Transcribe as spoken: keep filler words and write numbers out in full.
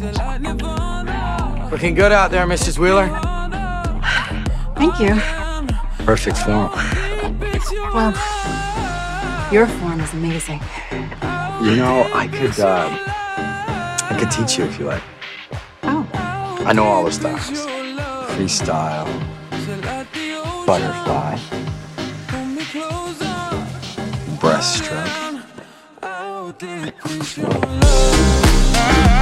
Looking good out there, Missus Wheeler. Thank you. Perfect form. Well, your form is amazing. You know, I could, uh, I could teach you if you like. Oh. I know all the styles. Freestyle, butterfly, breaststroke.